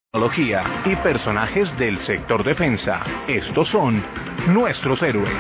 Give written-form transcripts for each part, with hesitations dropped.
Tecnología y personajes del sector defensa. Estos son nuestros héroes.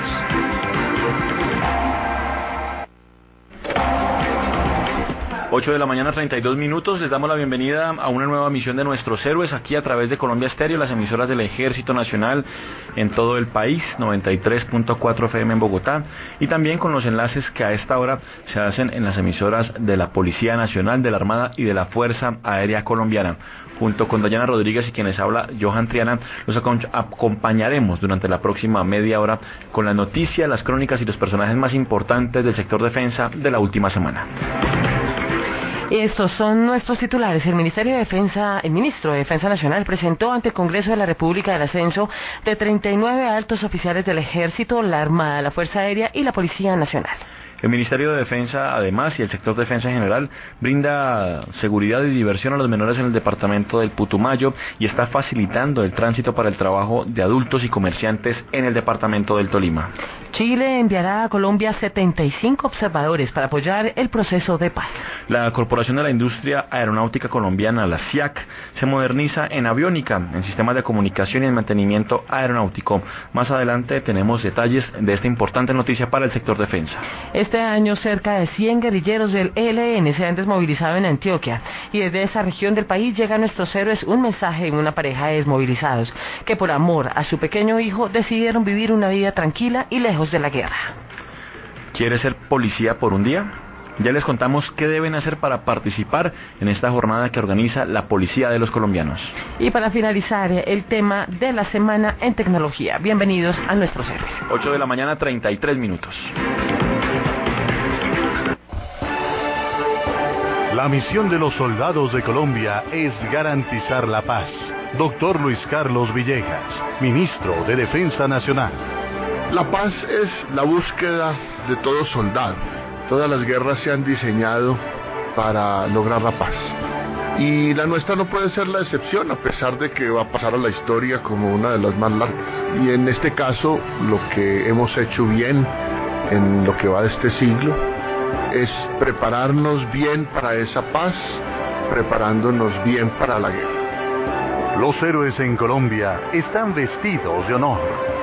Ocho de la mañana, 32 minutos. Les damos la bienvenida a una nueva misión de Nuestros Héroes aquí a través de Colombia Estéreo, las emisoras del Ejército Nacional en todo el país, 93.4 FM en Bogotá, y también con los enlaces que a esta hora se hacen en las emisoras de la Policía Nacional, de la Armada y de la Fuerza Aérea Colombiana. Junto con Dayana Rodríguez y quienes habla Johan Triana, los acompañaremos durante la próxima media hora con las noticias, las crónicas y los personajes más importantes del sector defensa de la última semana. Estos son nuestros titulares. El ministro de Defensa Nacional presentó ante el Congreso de la República el ascenso de 39 altos oficiales del Ejército, la Armada, la Fuerza Aérea y la Policía Nacional. El Ministerio de Defensa, además, y el sector defensa en general, brinda seguridad y diversión a los menores en el departamento del Putumayo y está facilitando el tránsito para el trabajo de adultos y comerciantes en el departamento del Tolima. Chile enviará a Colombia 75 observadores para apoyar el proceso de paz. La Corporación de la Industria Aeronáutica Colombiana, la CIAC, se moderniza en aviónica, en sistemas de comunicación y en mantenimiento aeronáutico. Más adelante tenemos detalles de esta importante noticia para el sector defensa. Este año cerca de 100 guerrilleros del ELN se han desmovilizado en Antioquia y desde esa región del país llega a Nuestros Héroes un mensaje de una pareja de desmovilizados que por amor a su pequeño hijo decidieron vivir una vida tranquila y lejos de la guerra. ¿Quiere ser policía por un día? Ya les contamos qué deben hacer para participar en esta jornada que organiza la Policía de los Colombianos. Y para finalizar, el tema de la semana en tecnología. Bienvenidos a Nuestros Héroes. 8 de la mañana, 33 minutos. La misión de los soldados de Colombia es garantizar la paz. Doctor Luis Carlos Villegas, Ministro de Defensa Nacional. La paz es la búsqueda de todo soldado. Todas las guerras se han diseñado para lograr la paz. Y la nuestra no puede ser la excepción, a pesar de que va a pasar a la historia como una de las más largas. Y en este caso, lo que hemos hecho bien en lo que va de este siglo es prepararnos bien para esa paz, preparándonos bien para la guerra. Los héroes en Colombia están vestidos de honor.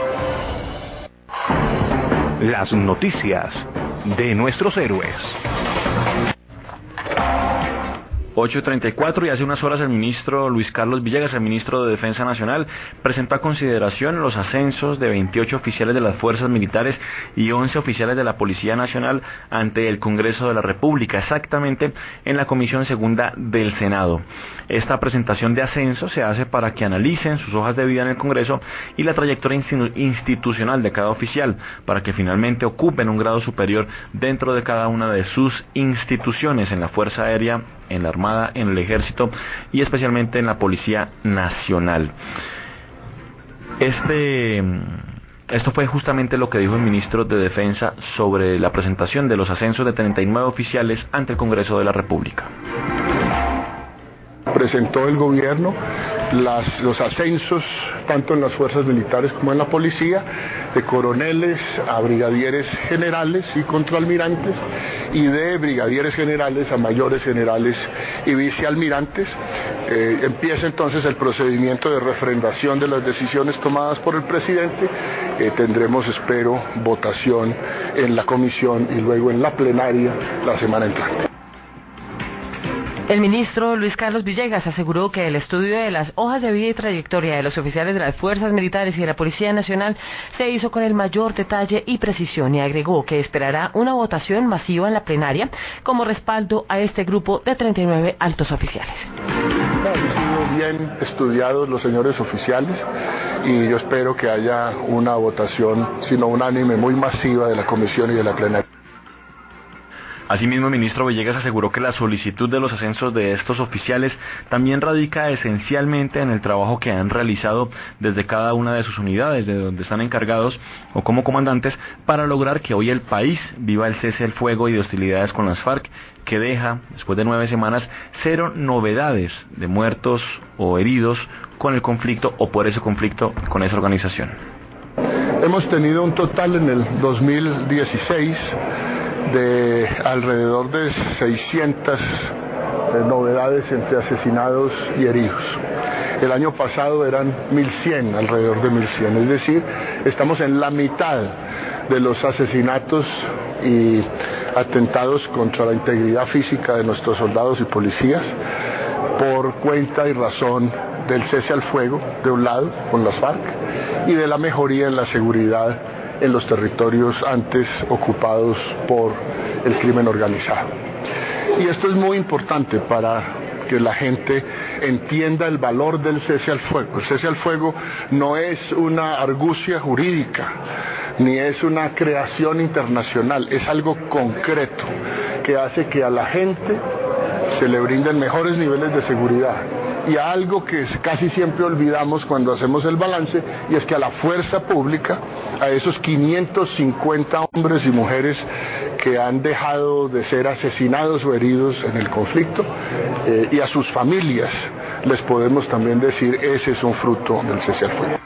Las noticias de Nuestros Héroes. 8:34 y hace unas horas el ministro Luis Carlos Villegas, el ministro de Defensa Nacional, presentó a consideración los ascensos de 28 oficiales de las fuerzas militares y 11 oficiales de la Policía Nacional ante el Congreso de la República, exactamente en la Comisión Segunda del Senado. Esta presentación de ascenso se hace para que analicen sus hojas de vida en el Congreso y la trayectoria institucional de cada oficial, para que finalmente ocupen un grado superior dentro de cada una de sus instituciones, en la Fuerza Aérea, en la Armada, en el Ejército y especialmente en la Policía Nacional. Esto fue justamente lo que dijo el ministro de Defensa sobre la presentación de los ascensos de 39 oficiales ante el Congreso de la República. Presentó el gobierno los ascensos, tanto en las fuerzas militares como en la policía, de coroneles a brigadieres generales y contraalmirantes, y de brigadieres generales a mayores generales y vicealmirantes. Empieza entonces el procedimiento de refrendación de las decisiones tomadas por el presidente. Tendremos, espero, votación en la comisión y luego en la plenaria la semana entrante. El ministro Luis Carlos Villegas aseguró que el estudio de las hojas de vida y trayectoria de los oficiales de las fuerzas militares y de la Policía Nacional se hizo con el mayor detalle y precisión y agregó que esperará una votación masiva en la plenaria como respaldo a este grupo de 39 altos oficiales. Han sido bien estudiados los señores oficiales y yo espero que haya una votación, si no unánime, muy masiva de la comisión y de la plenaria. Asimismo, el ministro Villegas aseguró que la solicitud de los ascensos de estos oficiales también radica esencialmente en el trabajo que han realizado desde cada una de sus unidades, de donde están encargados o como comandantes, para lograr que hoy el país viva el cese del fuego y de hostilidades con las FARC, que deja, después de 9 semanas, 0 novedades de muertos o heridos con el conflicto o por ese conflicto con esa organización. Hemos tenido un total en el 2016 de alrededor de 600 novedades entre asesinados y heridos. El año pasado eran 1.100, alrededor de 1.100, es decir, estamos en la mitad de los asesinatos y atentados contra la integridad física de nuestros soldados y policías por cuenta y razón del cese al fuego, de un lado, con las FARC, y de la mejoría en la seguridad en los territorios antes ocupados por el crimen organizado. Y esto es muy importante para que la gente entienda el valor del cese al fuego. El cese al fuego no es una argucia jurídica, ni es una creación internacional, es algo concreto que hace que a la gente se le brinden mejores niveles de seguridad. Y algo que casi siempre olvidamos cuando hacemos el balance, y es que a la fuerza pública, a esos 550 hombres y mujeres que han dejado de ser asesinados o heridos en el conflicto, y a sus familias, les podemos también decir, ese es un fruto del cese al fuego.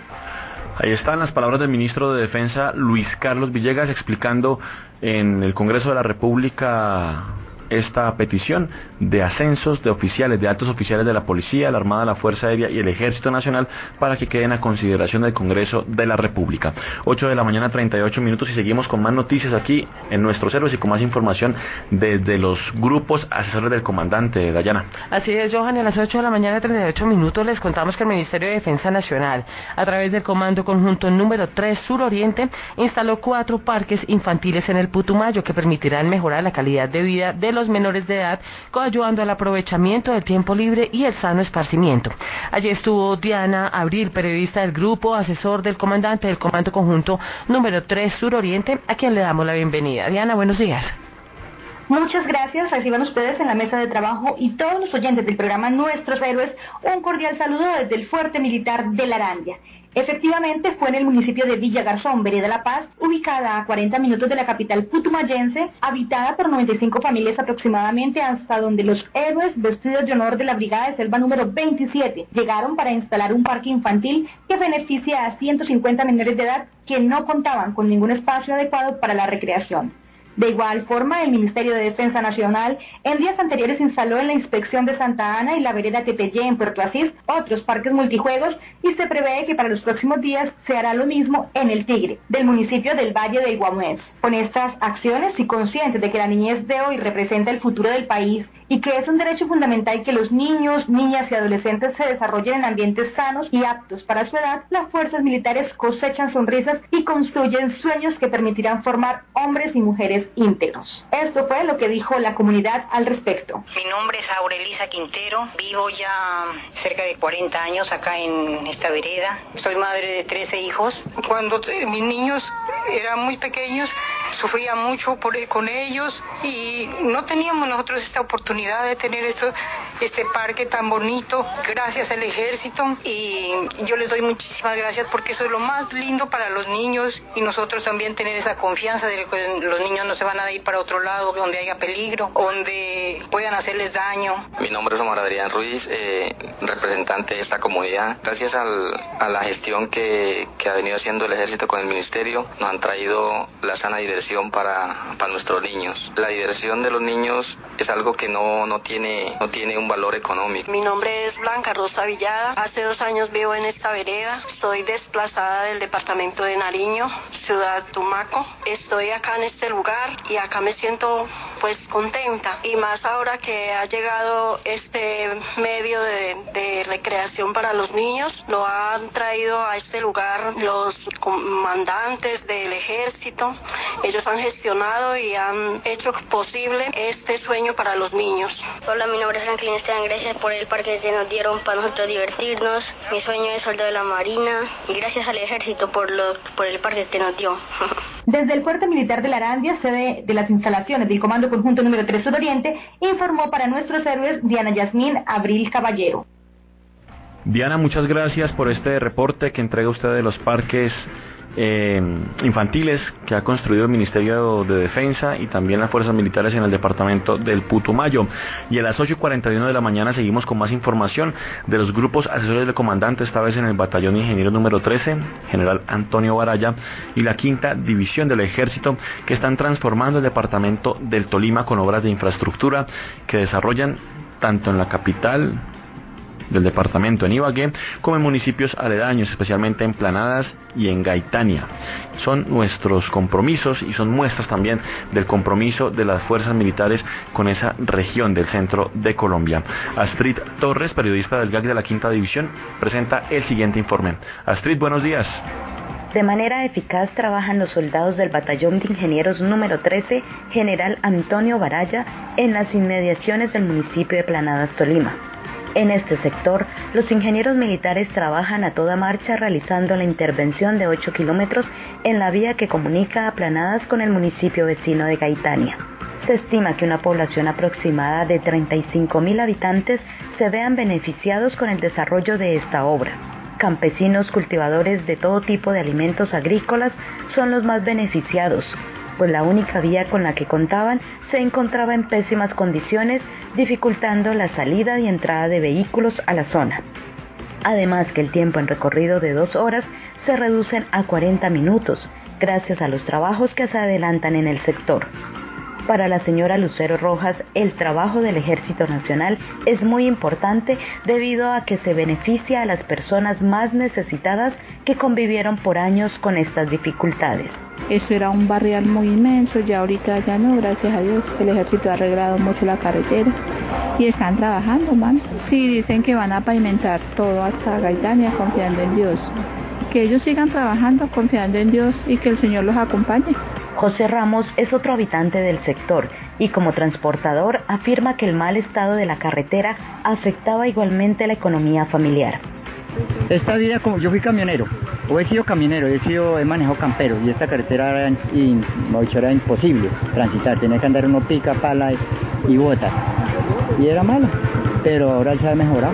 Ahí están las palabras del ministro de Defensa, Luis Carlos Villegas, explicando en el Congreso de la República esta petición de ascensos de oficiales, de altos oficiales de la Policía, la Armada, la Fuerza Aérea y el Ejército Nacional para que queden a consideración del Congreso de la República. 8 de la mañana, 38 minutos, y seguimos con más noticias aquí en Nuestros Héroes y con más información desde los grupos asesores del comandante. Dayana. Así es, Johan, y a las 8 de la mañana, 38 minutos, les contamos que el Ministerio de Defensa Nacional, a través del Comando Conjunto número 3 Suroriente, instaló 4 parques infantiles en el Putumayo que permitirán mejorar la calidad de vida de los menores de edad, coayudando al aprovechamiento del tiempo libre y el sano esparcimiento. Allí estuvo Diana Abril, periodista del grupo asesor del comandante del Comando Conjunto número 3 Suroriente, a quien le damos la bienvenida. Diana, buenos días. Muchas gracias, reciban ustedes en la mesa de trabajo y todos los oyentes del programa Nuestros Héroes un cordial saludo desde el Fuerte Militar de La Arandia. Efectivamente, fue en el municipio de Villa Garzón, Vereda La Paz, ubicada a 40 minutos de la capital putumayense, habitada por 95 familias aproximadamente, hasta donde los héroes vestidos de honor de la Brigada de Selva número 27 llegaron para instalar un parque infantil que beneficia a 150 menores de edad que no contaban con ningún espacio adecuado para la recreación. De igual forma, el Ministerio de Defensa Nacional en días anteriores instaló en la inspección de Santa Ana y la vereda Tepeyé en Puerto Asís otros parques multijuegos y se prevé que para los próximos días se hará lo mismo en el Tigre, del municipio del Valle del Guamués. Con estas acciones y conscientes de que la niñez de hoy representa el futuro del país y que es un derecho fundamental que los niños, niñas y adolescentes se desarrollen en ambientes sanos y aptos para su edad, las fuerzas militares cosechan sonrisas y construyen sueños que permitirán formar hombres y mujeres íntegros. Esto fue lo que dijo la comunidad al respecto. Mi nombre es Aurelisa Quintero, vivo ya cerca de 40 años acá en esta vereda. Soy madre de 13 hijos. Cuando mis niños eran muy pequeños, sufría mucho con ellos y no teníamos nosotros esta oportunidad de tener este parque tan bonito gracias al ejército, y yo les doy muchísimas gracias porque eso es lo más lindo para los niños, y nosotros también tener esa confianza de que los niños no se van a ir para otro lado donde haya peligro, donde puedan hacerles daño. Mi nombre es Omar Adrián Ruiz, representante de esta comunidad. Gracias a la gestión que ha venido haciendo el ejército con el ministerio, nos han traído la sana diversión para nuestros niños. La diversión de los niños es algo que no tiene un valor económico. Mi nombre es Blanca Rosa Villada. Hace 2 años vivo en esta vereda. Soy desplazada del departamento de Nariño, ciudad Tumaco. Estoy acá en este lugar y acá me siento pues contenta, y más ahora que ha llegado este medio de recreación para los niños. Lo han traído a este lugar los comandantes del ejército. Ellos han gestionado y han hecho posible este sueño para los niños. Hola, mi nombre es Franklin Esteban. Gracias por el parque que nos dieron para nosotros divertirnos. Mi sueño es soldado de la Marina, y gracias al ejército por el parque que nos dio. Desde el Fuerte Militar de La Arandia, sede de las instalaciones del Comando Conjunto número 3 Suroriente, informó para Nuestros Héroes Diana Yasmín Abril Caballero. Diana, muchas gracias por este reporte que entrega usted de los parques infantiles que ha construido el Ministerio de Defensa y también las fuerzas militares en el departamento del Putumayo. Y a las 8:41 de la mañana seguimos con más información de los grupos asesores del comandante, esta vez en el batallón ingeniero número 13, general Antonio Baraya, y la 5ª división del ejército, que están transformando el departamento del Tolima con obras de infraestructura que desarrollan tanto en la capital del departamento, en Ibagué, como en municipios aledaños, especialmente en Planadas y en Gaitania. Son nuestros compromisos y son muestras también del compromiso de las fuerzas militares con esa región del centro de Colombia. Astrid Torres, periodista del GAC de la Quinta División, presenta el siguiente informe. Astrid, buenos días. De manera eficaz trabajan los soldados del Batallón de Ingenieros número 13, General Antonio Baraya, en las inmediaciones del municipio de Planadas, Tolima. En este sector, los ingenieros militares trabajan a toda marcha realizando la intervención de 8 kilómetros en la vía que comunica a Planadas con el municipio vecino de Gaitania. Se estima que una población aproximada de 35.000 habitantes se vean beneficiados con el desarrollo de esta obra. Campesinos cultivadores de todo tipo de alimentos agrícolas son los más beneficiados, pues la única vía con la que contaban se encontraba en pésimas condiciones, dificultando la salida y entrada de vehículos a la zona. Además que el tiempo en recorrido de 2 horas se reducen a 40 minutos, gracias a los trabajos que se adelantan en el sector. Para la señora Lucero Rojas, el trabajo del Ejército Nacional es muy importante debido a que se beneficia a las personas más necesitadas que convivieron por años con estas dificultades. Eso era un barrial muy inmenso, ya ahorita ya no, gracias a Dios. El ejército ha arreglado mucho la carretera y están trabajando, man. Sí, dicen que van a pavimentar todo hasta Gaitania, confiando en Dios. Que ellos sigan trabajando, confiando en Dios y que el Señor los acompañe. José Ramos es otro habitante del sector y como transportador afirma que el mal estado de la carretera afectaba igualmente la economía familiar. Esta vida, como yo fui camionero, o he sido camionero, he manejado campero y esta carretera era imposible transitar, tenía que andar uno pica, pala y bota y era mala, pero ahora ya ha mejorado.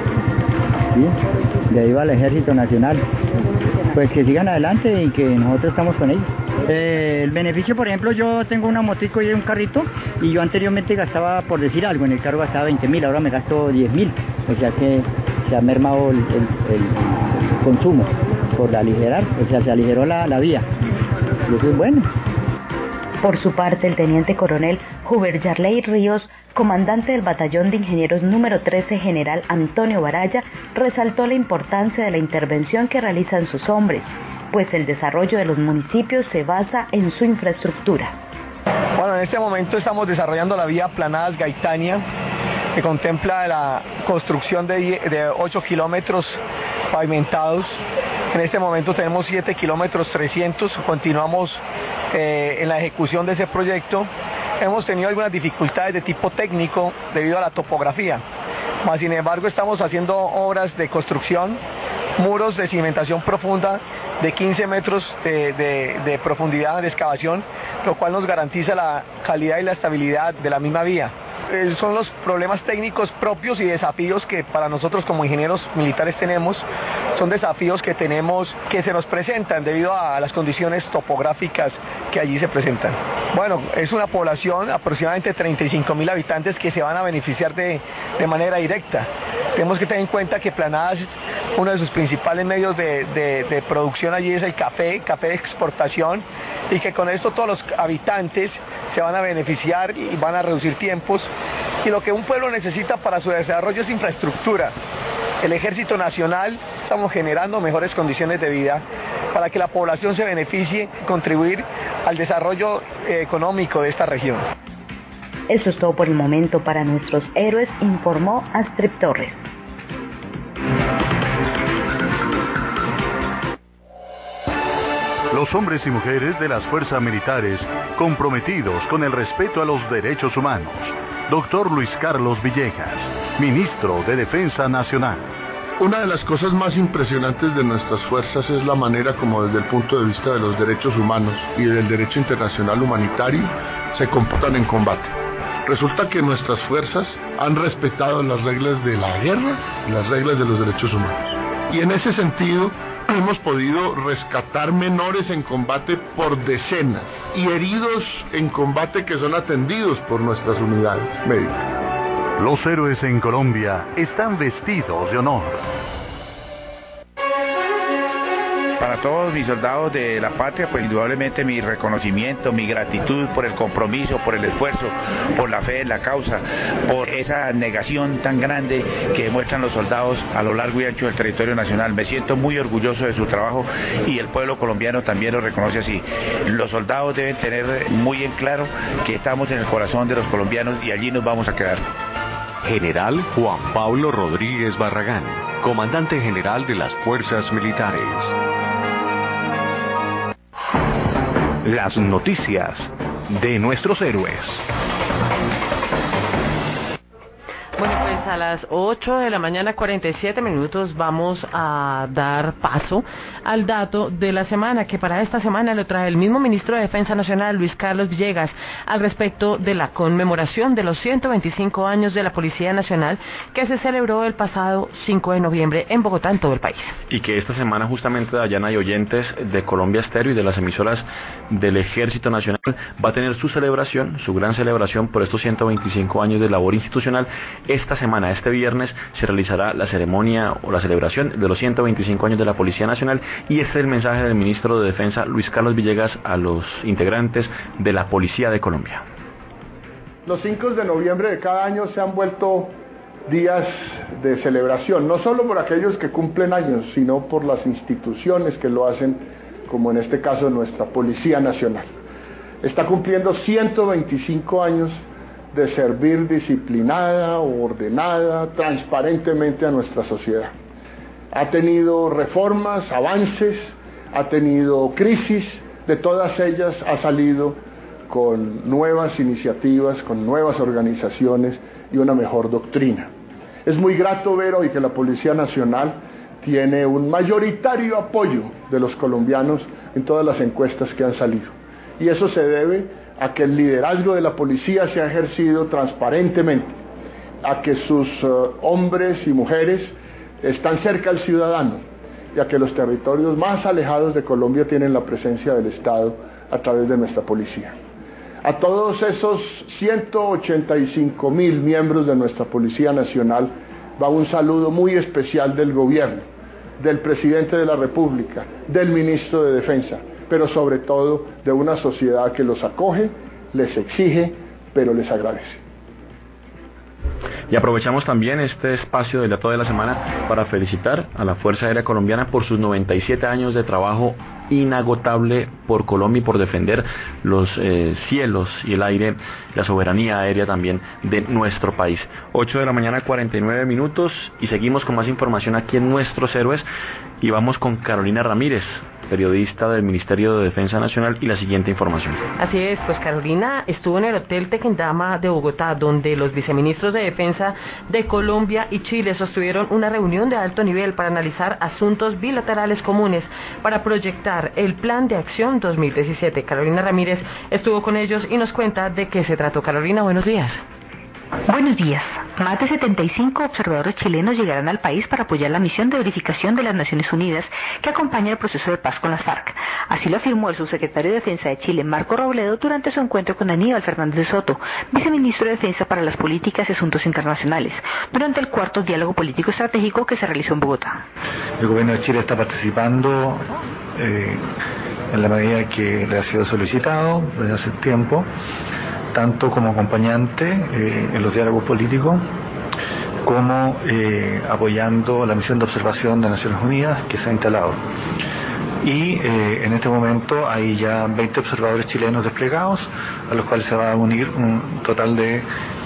¿Sí? Le digo al Ejército Nacional, pues que sigan adelante y que nosotros estamos con ellos. El beneficio, por ejemplo, yo tengo una motico y un carrito y yo anteriormente gastaba, por decir algo, en el carro gastaba 20.000, ahora me gasto 10.000, o sea que se ha mermado el consumo por aligerar, o sea, se aligeró la vía, y eso es bueno. Por su parte, el teniente coronel Hubert Yarley Ríos, comandante del Batallón de Ingenieros número 13, General Antonio Baraya, resaltó la importancia de la intervención que realizan sus hombres, pues el desarrollo de los municipios se basa en su infraestructura. Bueno, en este momento estamos desarrollando la vía Planadas-Gaitania, que contempla la construcción de 8 kilómetros pavimentados. En este momento tenemos 7 kilómetros 300, continuamos en la ejecución de ese proyecto. Hemos tenido algunas dificultades de tipo técnico debido a la topografía, mas sin embargo estamos haciendo obras de construcción, muros de cimentación profunda de 15 metros de profundidad de excavación, lo cual nos garantiza la calidad y la estabilidad de la misma vía. Son los problemas técnicos propios y desafíos que para nosotros como ingenieros militares tenemos, son desafíos que se nos presentan debido a las condiciones topográficas que allí se presentan. Bueno, es una población aproximadamente 35.000 habitantes que se van a beneficiar de manera directa. Tenemos que tener en cuenta que Planadas, uno de sus principales medios de producción allí es el café de exportación, y que con esto todos los habitantes se van a beneficiar y van a reducir tiempos. Y lo que un pueblo necesita para su desarrollo es infraestructura. El Ejército Nacional estamos generando mejores condiciones de vida para que la población se beneficie y contribuir al desarrollo económico de esta región. Eso es todo por el momento para nuestros héroes, informó Astrid Torres. Los hombres y mujeres de las fuerzas militares comprometidos con el respeto a los derechos humanos. Doctor Luis Carlos Villegas, Ministro de Defensa Nacional. Una de las cosas más impresionantes de nuestras fuerzas es la manera como desde el punto de vista de los derechos humanos y del derecho internacional humanitario se comportan en combate. Resulta que nuestras fuerzas han respetado las reglas de la guerra y las reglas de los derechos humanos. Y en ese sentido hemos podido rescatar menores en combate por decenas y heridos en combate que son atendidos por nuestras unidades médicas. Los héroes en Colombia están vestidos de honor. Para todos mis soldados de la patria, pues indudablemente mi reconocimiento, mi gratitud por el compromiso, por el esfuerzo, por la fe en la causa, por esa negación tan grande que demuestran los soldados a lo largo y ancho del territorio nacional. Me siento muy orgulloso de su trabajo y el pueblo colombiano también lo reconoce así. Los soldados deben tener muy en claro que estamos en el corazón de los colombianos y allí nos vamos a quedar. General Juan Pablo Rodríguez Barragán, comandante general de las Fuerzas Militares. Las noticias de nuestros héroes. Bueno, pues a las 8 de la mañana 47 minutos vamos a dar paso al dato de la semana, que para esta semana lo trae el mismo ministro de Defensa Nacional, Luis Carlos Villegas, al respecto de la conmemoración de los 125 años de la Policía Nacional que se celebró el pasado 5 de noviembre en Bogotá, en todo el país. Y que esta semana justamente, Dayana, y oyentes de Colombia Estéreo y de las emisoras del Ejército Nacional, va a tener su celebración, su gran celebración por estos 125 años de labor institucional. Esta semana, este viernes, se realizará la ceremonia o la celebración de los 125 años de la Policía Nacional, y este es el mensaje del ministro de Defensa, Luis Carlos Villegas, a los integrantes de la Policía de Colombia. Los 5 de noviembre de cada año se han vuelto días de celebración, no solo por aquellos que cumplen años, sino por las instituciones que lo hacen, como en este caso nuestra Policía Nacional. Está cumpliendo 125 años de servir disciplinada, ordenada, transparentemente a nuestra sociedad. Ha tenido reformas, avances, ha tenido crisis, de todas ellas ha salido con nuevas iniciativas, con nuevas organizaciones y una mejor doctrina. Es muy grato ver hoy que la Policía Nacional tiene un mayoritario apoyo de los colombianos en todas las encuestas que han salido. Y eso se debe a que el liderazgo de la policía se ha ejercido transparentemente, a que sus hombres y mujeres están cerca al ciudadano y a que los territorios más alejados de Colombia tienen la presencia del Estado a través de nuestra policía. A todos esos 185.000 miembros de nuestra Policía Nacional va un saludo muy especial del gobierno, del presidente de la República, del ministro de Defensa, pero sobre todo de una sociedad que los acoge, les exige, pero les agradece. Y aprovechamos también este espacio del dato de la semana para felicitar a la Fuerza Aérea Colombiana por sus 97 años de trabajo inagotable por Colombia y por defender los cielos y el aire, la soberanía aérea también de nuestro país. 8 de la mañana 49 minutos y seguimos con más información aquí en Nuestros Héroes y vamos con Carolina Ramírez, periodista del Ministerio de Defensa Nacional, y la siguiente información. Así es, pues Carolina estuvo en el Hotel Tequendama de Bogotá, donde los viceministros de Defensa de Colombia y Chile sostuvieron una reunión de alto nivel para analizar asuntos bilaterales comunes para proyectar el Plan de Acción 2017. Carolina Ramírez estuvo con ellos y nos cuenta de qué se trató. Carolina, buenos días. Buenos días. Más de 75 observadores chilenos llegarán al país para apoyar la misión de verificación de las Naciones Unidas que acompaña el proceso de paz con las FARC. Así lo afirmó el subsecretario de Defensa de Chile, Marco Robledo, durante su encuentro con Aníbal Fernández de Soto, viceministro de Defensa para las Políticas y Asuntos Internacionales, durante el cuarto diálogo político estratégico que se realizó en Bogotá. El gobierno de Chile está participando en la medida que le ha sido solicitado desde hace tiempo, tanto como acompañante en los diálogos políticos, como apoyando la misión de observación de Naciones Unidas que se ha instalado. Y en este momento hay ya 20 observadores chilenos desplegados, a los cuales se va a unir un total de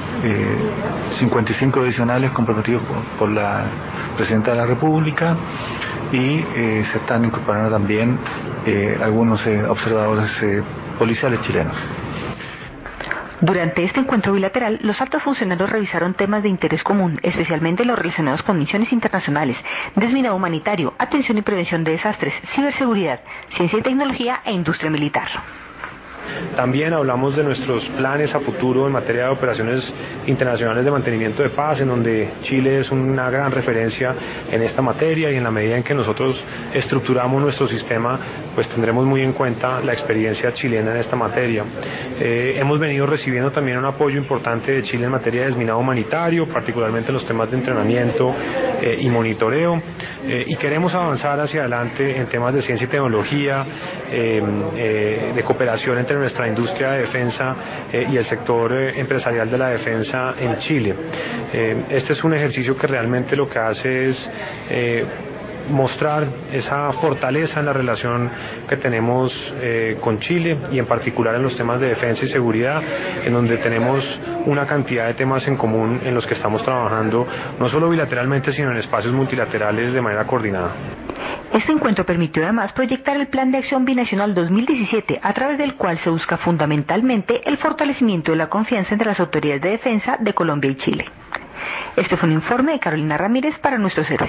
55 adicionales comprometidos por la Presidenta de la República, y se están incorporando también algunos observadores policiales chilenos. Durante este encuentro bilateral, los altos funcionarios revisaron temas de interés común, especialmente los relacionados con misiones internacionales, desminado humanitario, atención y prevención de desastres, ciberseguridad, ciencia y tecnología e industria militar. También hablamos de nuestros planes a futuro en materia de operaciones internacionales de mantenimiento de paz, en donde Chile es una gran referencia en esta materia, y en la medida en que nosotros estructuramos nuestro sistema, pues tendremos muy en cuenta la experiencia chilena en esta materia. Hemos venido recibiendo también un apoyo importante de Chile en materia de desminado humanitario, particularmente en los temas de entrenamiento y monitoreo. y queremos avanzar hacia adelante en temas de ciencia y tecnología, de cooperación entre nuestra industria de defensa y el sector empresarial de la defensa en Chile. Este es un ejercicio que realmente lo que hace es mostrar esa fortaleza en la relación que tenemos con Chile y en particular en los temas de defensa y seguridad, en donde tenemos una cantidad de temas en común en los que estamos trabajando no solo bilateralmente sino en espacios multilaterales de manera coordinada. Este encuentro permitió además proyectar el Plan de Acción Binacional 2017, a través del cual se busca fundamentalmente el fortalecimiento de la confianza entre las autoridades de defensa de Colombia y Chile. Este fue un informe de Carolina Ramírez para Nuestros Héroes.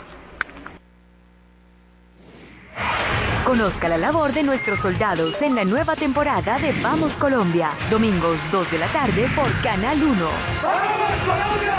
Conozca la labor de nuestros soldados en la nueva temporada de Vamos Colombia, domingos 2 de la tarde por Canal 1. ¡Vamos Colombia!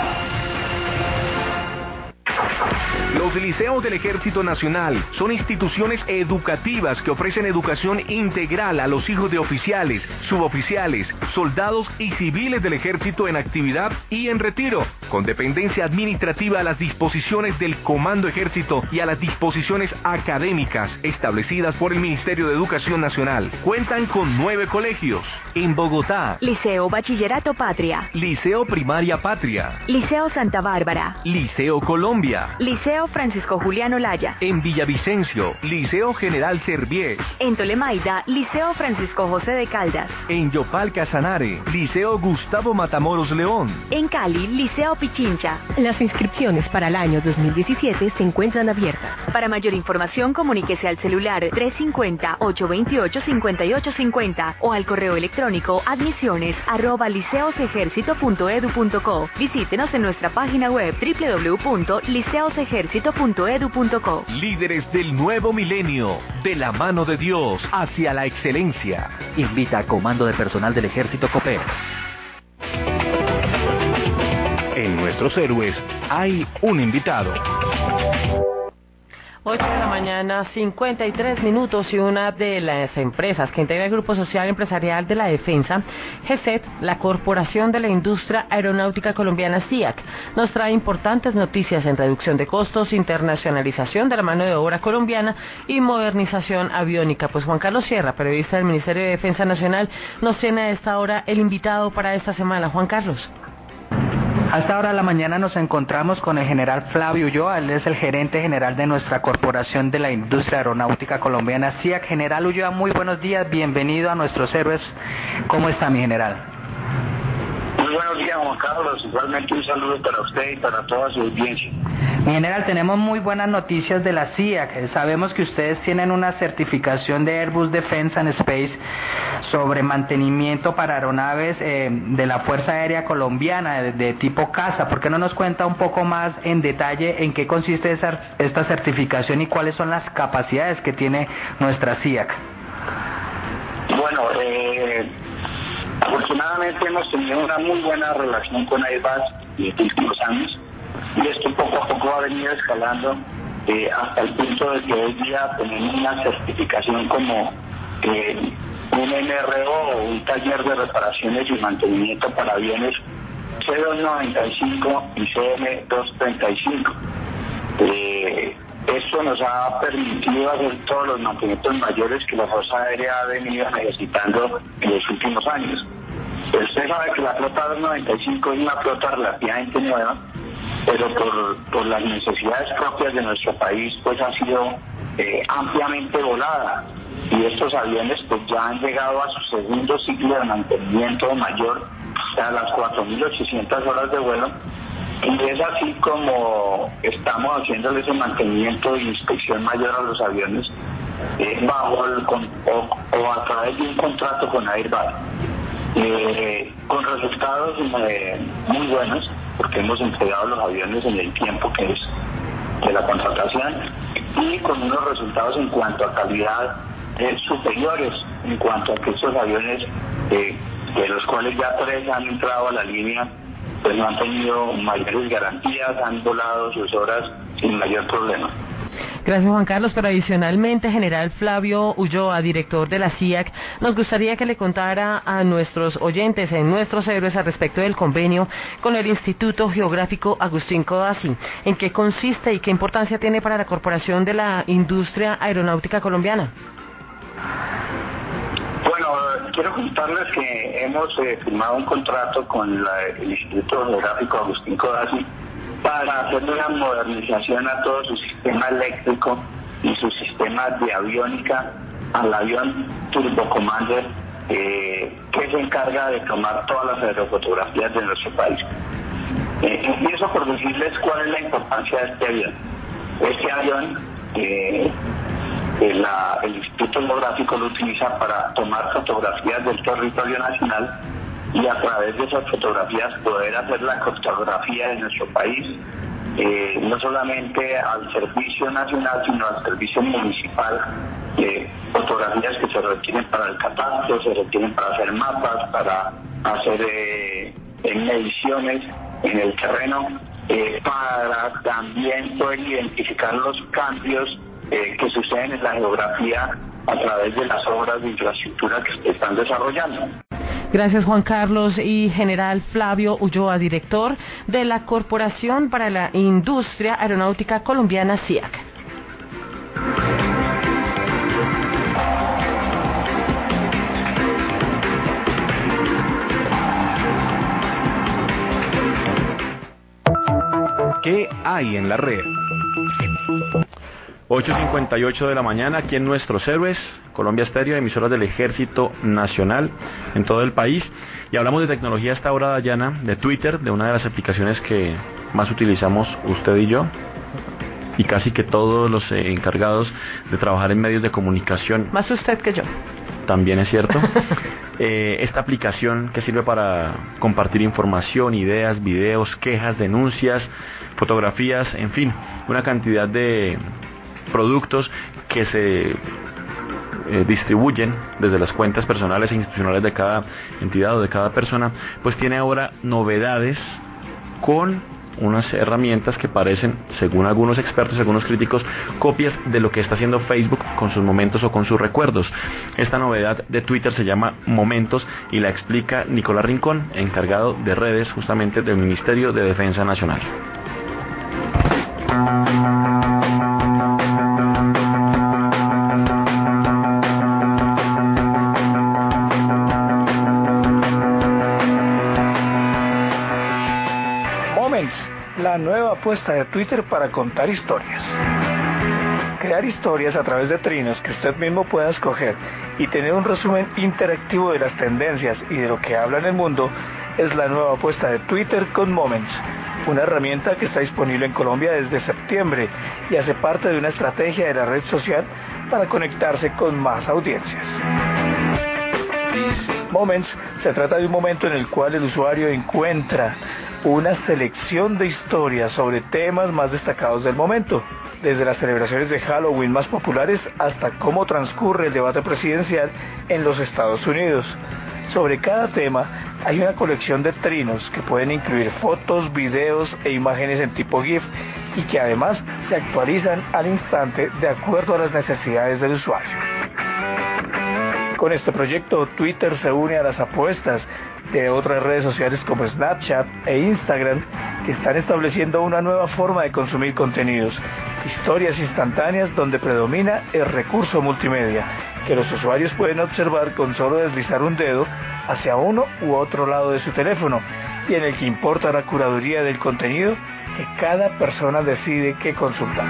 Los liceos del Ejército Nacional son instituciones educativas que ofrecen educación integral a los hijos de oficiales, suboficiales, soldados y civiles del Ejército en actividad y en retiro, con dependencia administrativa a las disposiciones del Comando Ejército y a las disposiciones académicas establecidas por el Ministerio de Educación Nacional. Cuentan con 9 colegios. En Bogotá, Liceo Bachillerato Patria, Liceo Primaria Patria, Liceo Santa Bárbara, Liceo Colombia, Liceo Francisco Julián Olaya. En Villavicencio, Liceo General Servier. En Tolemaida, Liceo Francisco José de Caldas. En Yopal Casanare, Liceo Gustavo Matamoros León. En Cali, Liceo Pichincha. Las inscripciones para el año 2017 se encuentran abiertas. Para mayor información, comuníquese al celular 350-828-5850 o al correo electrónico admisiones@liceosejercito.edu.co. Visítenos en nuestra página web www.liceosejercito.edu.co. Líderes del nuevo milenio, de la mano de Dios, hacia la excelencia. Invita a Comando de Personal del Ejército COPER. En Nuestros Héroes hay un invitado. 8 de la mañana, 53 minutos, y una de las empresas que integra el Grupo Social Empresarial de la Defensa, GESET, la Corporación de la Industria Aeronáutica Colombiana CIAC, nos trae importantes noticias en reducción de costos, internacionalización de la mano de obra colombiana y modernización aviónica. Pues Juan Carlos Sierra, periodista del Ministerio de Defensa Nacional, nos tiene a esta hora el invitado para esta semana. Juan Carlos. A esta hora de la mañana nos encontramos con el general Flavio Ulloa. Él es el gerente general de nuestra Corporación de la Industria Aeronáutica Colombiana, CIAC. General Ulloa, muy buenos días, bienvenido a Nuestros Héroes. ¿Cómo está, mi general? Muy buenos días, Juan Carlos. Igualmente un saludo para usted y para toda su audiencia. Mi general, tenemos muy buenas noticias de la CIAC. Sabemos que ustedes tienen una certificación de Airbus Defence and Space sobre mantenimiento para aeronaves de la Fuerza Aérea Colombiana de tipo CASA. ¿Por qué no nos cuenta un poco más en detalle en qué consiste esta certificación y cuáles son las capacidades que tiene nuestra CIAC? Bueno, afortunadamente hemos tenido una muy buena relación con Airbus en los últimos años, y esto poco a poco ha venido escalando hasta el punto de que hoy día tenemos una certificación como un MRO o un taller de reparaciones y mantenimiento para aviones C295 y CM235. Esto nos ha permitido hacer todos los mantenimientos mayores que la Fuerza Aérea ha venido necesitando en los últimos años. Usted sabe que la flota 295 es una flota relativamente nueva, pero por las necesidades propias de nuestro país pues ha sido ampliamente volada, y estos aviones pues ya han llegado a su segundo ciclo de mantenimiento mayor, a las 4.800 horas de vuelo, y es así como estamos haciéndole ese mantenimiento e inspección mayor a los aviones bajo o a través de un contrato con Airbus, con resultados muy buenos, porque hemos entregado los aviones en el tiempo que es de la contratación, y con unos resultados en cuanto a calidad superiores, en cuanto a que estos aviones, de los cuales ya 3 han entrado a la línea, pues no han tenido mayores garantías, han volado sus horas sin mayor problema. Gracias, Juan Carlos. Pero adicionalmente, general Flavio Ulloa, director de la CIAC, nos gustaría que le contara a nuestros oyentes, en Nuestros Héroes, al respecto del convenio con el Instituto Geográfico Agustín Codazzi. ¿En qué consiste y qué importancia tiene para la Corporación de la Industria Aeronáutica Colombiana? Bueno, quiero contarles que hemos firmado un contrato con el Instituto Geográfico Agustín Codazzi para hacer una modernización a todo su sistema eléctrico y su sistema de aviónica al avión Turbo Commander, que se encarga de tomar todas las aerofotografías de nuestro país. Empiezo por decirles cuál es la importancia de este avión. Este avión, el Instituto Geográfico lo utiliza para tomar fotografías del territorio nacional y a través de esas fotografías poder hacer la cartografía de nuestro país, no solamente al servicio nacional, sino al servicio municipal, fotografías que se requieren para el catastro, se requieren para hacer mapas, para hacer mediciones en el terreno, para también poder identificar los cambios que suceden en la geografía a través de las obras de infraestructura que se están desarrollando. Gracias, Juan Carlos. Y general Flavio Ulloa, director de la Corporación para la Industria Aeronáutica Colombiana, CIAC. ¿Qué hay en la red? 8:58 de la mañana, aquí en Nuestros Héroes, Colombia Estéreo, emisoras del Ejército Nacional en todo el país. Y hablamos de tecnología a esta hora, Dayana, de Twitter, de una de las aplicaciones que más utilizamos usted y yo, y casi que todos los encargados de trabajar en medios de comunicación. Más usted que yo. También es cierto. Esta aplicación que sirve para compartir información, ideas, videos, quejas, denuncias, fotografías, en fin, una cantidad de productos que se distribuyen desde las cuentas personales e institucionales de cada entidad o de cada persona, pues tiene ahora novedades con unas herramientas que parecen, según algunos expertos, algunos críticos, copias de lo que está haciendo Facebook con sus momentos o con sus recuerdos. Esta novedad de Twitter se llama Momentos y la explica Nicolás Rincón, encargado de redes justamente del Ministerio de Defensa Nacional. La nueva apuesta de Twitter para contar historias. Crear historias a través de trinos que usted mismo pueda escoger y tener un resumen interactivo de las tendencias y de lo que habla en el mundo es la nueva apuesta de Twitter con Moments, una herramienta que está disponible en Colombia desde septiembre y hace parte de una estrategia de la red social para conectarse con más audiencias. Moments se trata de un momento en el cual el usuario encuentra una selección de historias sobre temas más destacados del momento, desde las celebraciones de Halloween más populares hasta cómo transcurre el debate presidencial en los Estados Unidos. Sobre cada tema hay una colección de trinos que pueden incluir fotos, videos e imágenes en tipo GIF y que además se actualizan al instante de acuerdo a las necesidades del usuario. Con este proyecto, Twitter se une a las apuestas de otras redes sociales como Snapchat e Instagram, que están estableciendo una nueva forma de consumir contenidos, historias instantáneas donde predomina el recurso multimedia, que los usuarios pueden observar con solo deslizar un dedo hacia uno u otro lado de su teléfono, y en el que importa la curaduría del contenido que cada persona decide qué consultar.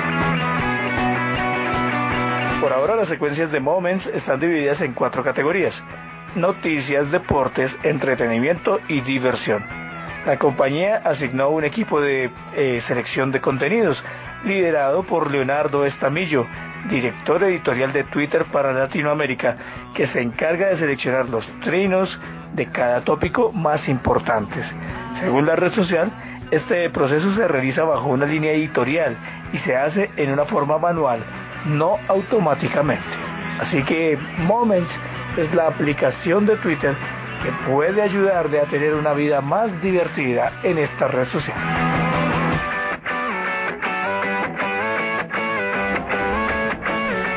Por ahora las secuencias de Moments están divididas en 4 categorías: noticias, deportes, entretenimiento y diversión. La compañía asignó un equipo de selección de contenidos, liderado por Leonardo Estamillo, director editorial de Twitter para Latinoamérica, que se encarga de seleccionar los trinos de cada tópico más importantes. Según la red social, este proceso se realiza bajo una línea editorial y se hace en una forma manual, no automáticamente. Así que Moments es la aplicación de Twitter que puede ayudarle a tener una vida más divertida en esta red social.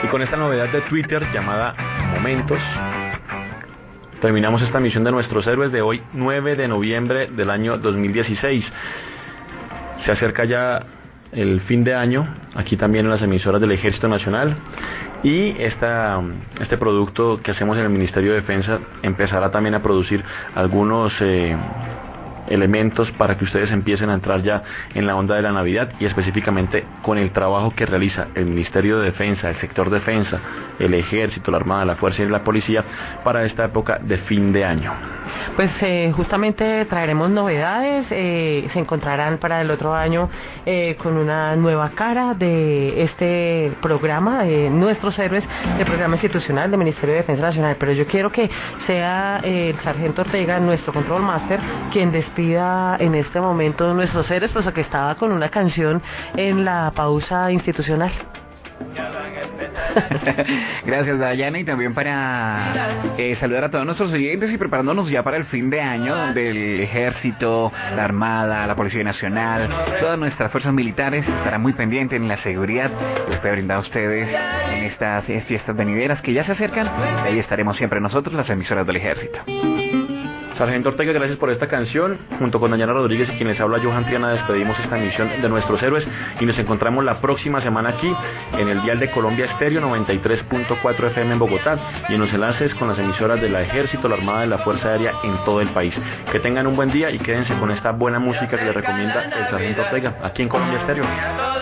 Y con esta novedad de Twitter llamada Momentos, terminamos esta misión de nuestros héroes de hoy, 9 de noviembre del año 2016. Se acerca ya el fin de año, aquí también en las emisoras del Ejército Nacional, y este producto que hacemos en el Ministerio de Defensa empezará también a producir algunos elementos para que ustedes empiecen a entrar ya en la onda de la Navidad, y específicamente con el trabajo que realiza el Ministerio de Defensa, el sector defensa, el Ejército, la Armada, la Fuerza y la Policía para esta época de fin de año. Pues justamente traeremos novedades, se encontrarán para el otro año con una nueva cara de este programa de Nuestros Héroes, del programa institucional del Ministerio de Defensa Nacional. Pero yo quiero que sea el sargento Ortega, nuestro Control Master, quien despida en este momento Nuestros Héroes, pues que estaba con una canción en la pausa institucional. Gracias, Dayana, y también para saludar a todos nuestros oyentes y preparándonos ya para el fin de año, donde el Ejército, la Armada, la Policía Nacional, todas nuestras fuerzas militares estarán muy pendientes en la seguridad que les puede brindar a ustedes en estas fiestas venideras que ya se acercan. Ahí estaremos siempre nosotros, las emisoras del Ejército. Sargento Ortega, gracias por esta canción. Junto con Dayana Rodríguez y quien les habla, Johan Triana, despedimos esta emisión de Nuestros Héroes y nos encontramos la próxima semana aquí en el dial de Colombia Estéreo 93.4 FM en Bogotá y en los enlaces con las emisoras del Ejército, la Armada y la Fuerza Aérea en todo el país. Que tengan un buen día y quédense con esta buena música que les recomienda el Sargento Ortega aquí en Colombia Estéreo.